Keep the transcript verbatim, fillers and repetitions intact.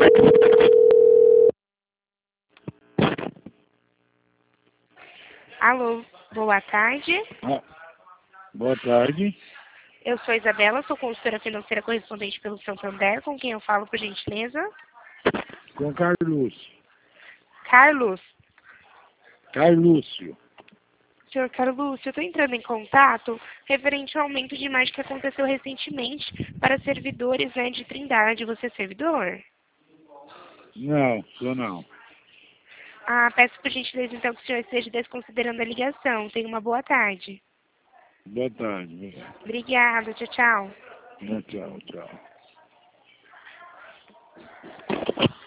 Alô, boa tarde. Ah, boa tarde. Eu sou Isabela, sou consultora financeira correspondente pelo Santander, com quem eu falo, por gentileza? Com Carlos. Carlos. Carlúcio. Senhor Carlos, eu estou entrando em contato referente ao aumento de imagem que aconteceu recentemente para servidores, né, de Trindade. Você é servidor? Não, sou não. Ah, peço por gentileza, então, que o senhor esteja desconsiderando a ligação. Tenha uma boa tarde. Boa tarde. Obrigada, tchau, tchau. Tchau, tchau.